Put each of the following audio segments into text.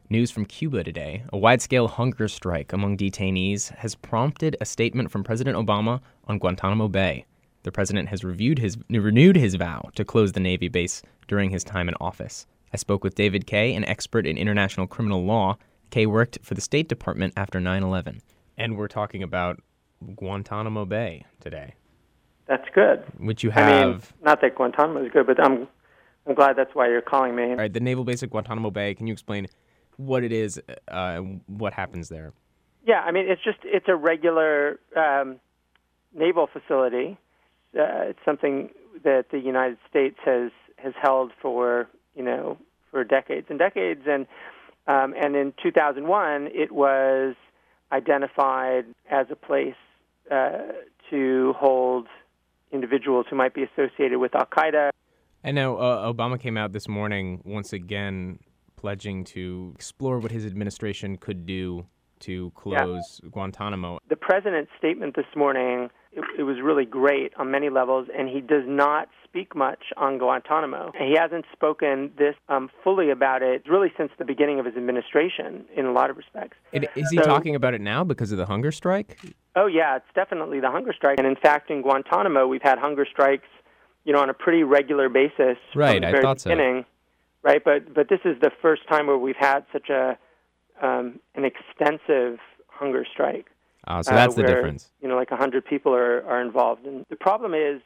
News from Cuba today. A wide-scale hunger strike among detainees has prompted a statement from President Obama on Guantanamo Bay. The president has renewed his vow to close the Navy base during his time in office. I spoke with David Kaye, an expert in international criminal law. Kaye worked for the State Department after 9/11. And we're talking about Guantanamo Bay today. That's good. Which you have... I mean, not that Guantanamo is good, but I'm glad that's why you're calling me. All right, the naval base at Guantanamo Bay, can you explain what it is, what happens there? Yeah, I mean, it's a regular naval facility. It's something that the United States has held for decades and decades, and in 2001 it was identified as a place to hold individuals who might be associated with Al-Qaeda. And now Obama came out this morning once again pledging to explore what his administration could do to close Guantanamo. The president's statement this morning, it was really great on many levels, and he does not speak much on Guantanamo. He hasn't spoken this fully about it really since the beginning of his administration in a lot of respects. Is he talking about it now because of the hunger strike? Oh, yeah, it's definitely the hunger strike. And in fact, in Guantanamo, we've had hunger strikes, on a pretty regular basis right, from the very beginning. Right, but this is the first time where we've had such an extensive hunger strike. Oh, so that's the difference. Like 100 people are involved. And the problem is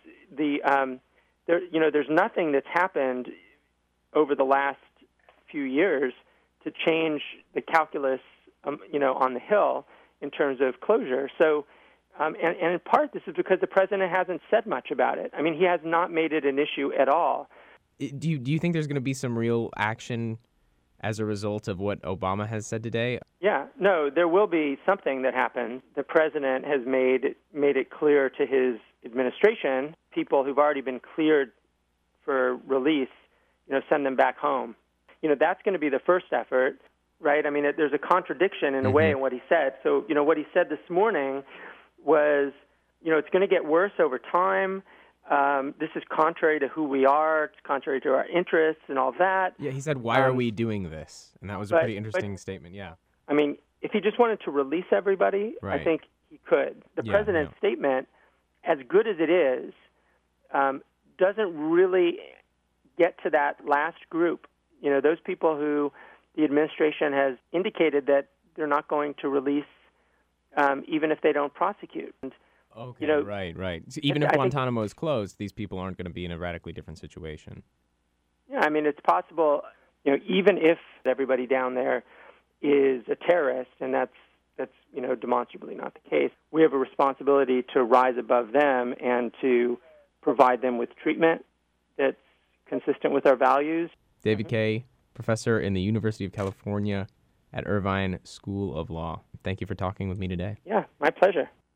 there's nothing that's happened over the last few years to change the calculus, on the Hill in terms of closure. So, and in part, this is because the president hasn't said much about it. I mean, he has not made it an issue at all. Do you think there's going to be some real action as a result of what Obama has said today? Yeah, no, there will be something that happens. The president has made it clear to his administration, people who've already been cleared for release, send them back home. That's going to be the first effort, right? I mean, there's a contradiction in a way in what he said. So, what he said this morning was, it's going to get worse over time. This is contrary to who we are. It's contrary to our interests and all that. Yeah, he said, why are we doing this? And that was a pretty interesting statement, yeah. I mean, if he just wanted to release everybody, right. I think he could. The president's statement, as good as it is, doesn't really get to that last group. Those people who the administration has indicated that they're not going to release even if they don't prosecute. Okay, right. So even if Guantanamo is closed, these people aren't going to be in a radically different situation. Yeah, I mean, it's possible, even if everybody down there is a terrorist, and that's demonstrably not the case, we have a responsibility to rise above them and to provide them with treatment that's consistent with our values. David Kaye, professor in the University of California at Irvine School of Law. Thank you for talking with me today. Yeah, my pleasure.